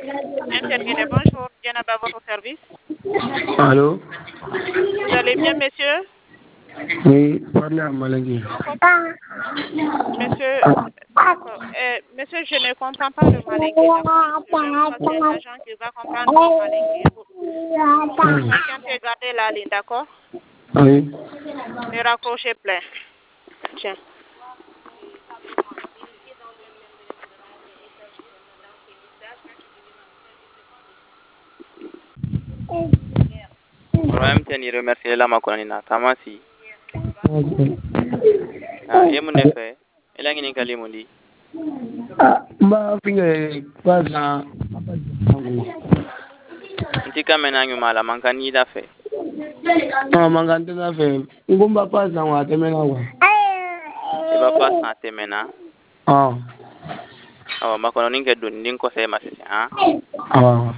MTN Guinée, bonjour. Diana à votre service. Allô? Vous allez bien, monsieur? Oui, parlez à Malengui. Monsieur, d'accord. Monsieur, je ne comprends pas le malingué, d'accord? Je vais vous passer un agent qui va comprendre le malingué. Vous patientez, gardez la ligne, d'accord? Oui. Ne raccrochez plein. Tiens. MTN remercie la makonina tamasi yemu nefe elangi ni kalimundi Mba finge kwanza ntika menanyu mala mankani dafe mangante na fe ngumba pasa wa temena wa eba pasa temena ah makono ninge dun ninko se masisi ah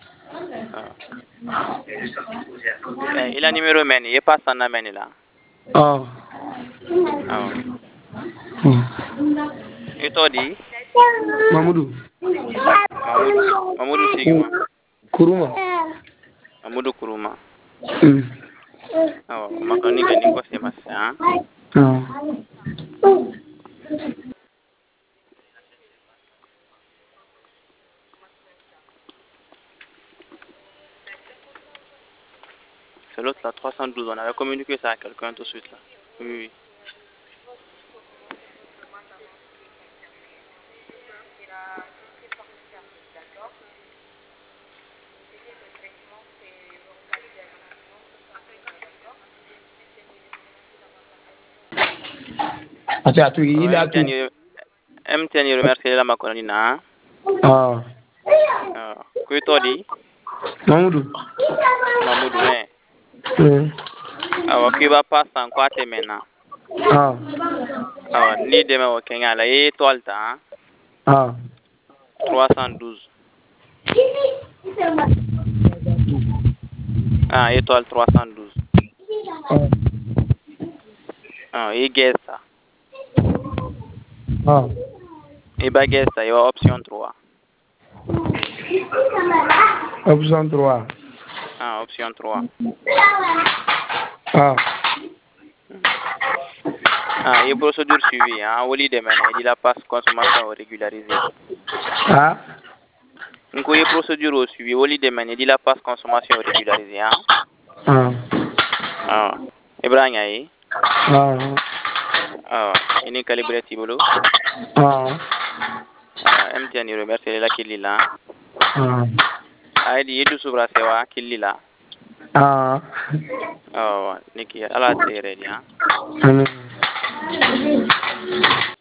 ila numero meni ye pasa na meni la ah ito di Mamudu Mamudu Sigma Kuruma Mamudu Kuruma makono ninge ninko se masisi c'est l'autre là 312 on avait communiqué ça à quelqu'un tout de suite là oui. MTN remercie la makonina kuito di Mamudu kiba passa kwa temena ni deme o kenya la étoile ta 312 étoile 312 et gesta et bagesta et option 3 option 3 option 3 et procédure suivie woli de mena il la passe consommation régularisée nko ye procédure au suivi woli de mena il la passe consommation régularisée Ibrahima yi ini calibré tibolo MTN remercie la kilila aydi yedu subra sewa kilila niki ala tere dia